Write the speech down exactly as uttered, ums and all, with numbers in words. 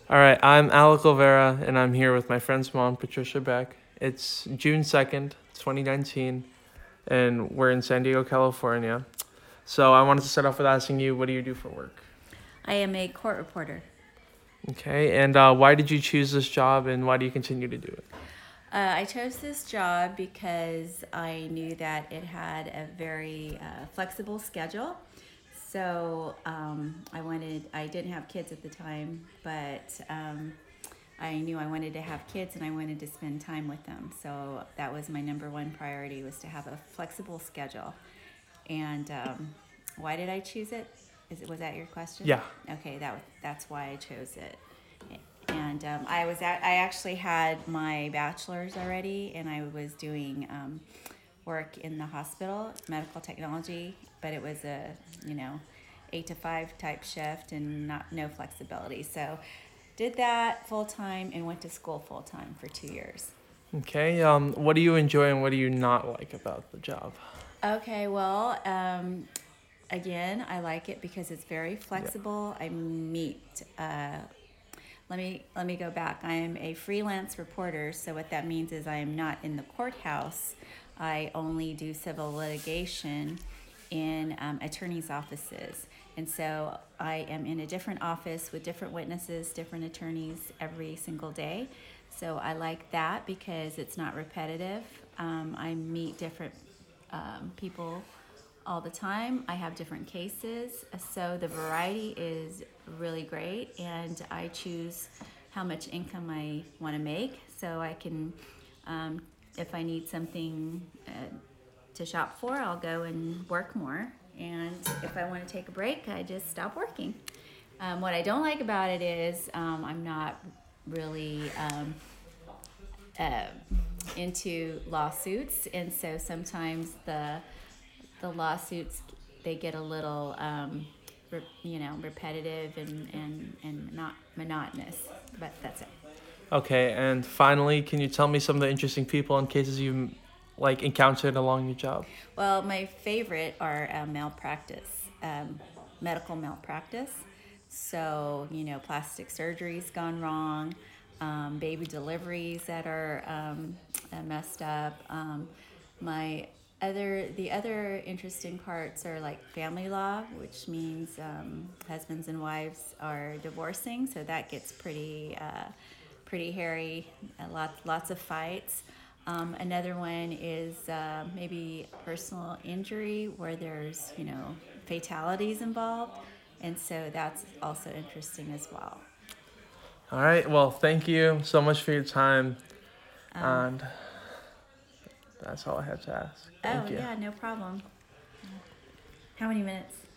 All right, I'm Alec Olvera, and I'm here with my friend's mom, Patricia Beck. It's June second, twenty nineteen, and we're in San Diego, California. So I wanted to start off with asking you, what do you do for work? I am a court reporter. Okay, and uh, why did you choose this job, and why do you continue to do it? Uh, I chose this job because I knew that it had a very uh, flexible schedule. So um, I wanted, I didn't have kids at the time, but um, I knew I wanted to have kids and I wanted to spend time with them. So that was my number one priority, was to have a flexible schedule. And um, why did I choose it? Is it was that your question? Yeah. Okay, that that's why I chose it. And um, I was at, I actually had my bachelor's already, and I was doing um, work in the hospital, medical technology, but it was a you know eight to five type shift and not no flexibility. So did that full time and went to school full time for two years. Okay, um, what do you enjoy and what do you not like about the job? Okay, well, um, again, I like it because it's very Yeah. flexible. I meet. Uh, let me let me go back. I am a freelance reporter, so what that means is I am not in the courthouse. I only do civil litigation in um, attorneys' offices, and so I am in a different office with different witnesses, different attorneys every single day. So I like that because it's not repetitive. Um, I meet different um, people all the time. I have different cases, so the variety is really great, and I choose how much income I want to make, so I can, um, if I need something uh, to shop for, I'll go and work more, and if I want to take a break, I just stop working. Um, what I don't like about it is um, I'm not really um, uh, into lawsuits, and so sometimes the the lawsuits, they get a little um, re, you know repetitive and, and, and not monotonous, but that's it. Okay, and finally, can you tell me some of the interesting people and cases you've like encountered along your job? Well, my favorite are uh, malpractice, um, medical malpractice. So, you know, plastic surgeries gone wrong, um, baby deliveries that are um, uh, messed up. Um, my other, the other interesting parts are like family law, which means um, husbands and wives are divorcing, so that gets pretty, uh, pretty hairy. A lot, lots of fights. Um, another one is uh, maybe personal injury where there's, you know, fatalities involved. And so that's also interesting as well. All right, well, thank you so much for your time, Um, and that's all I have to ask. oh, Thank you. yeah, no problem. How many minutes?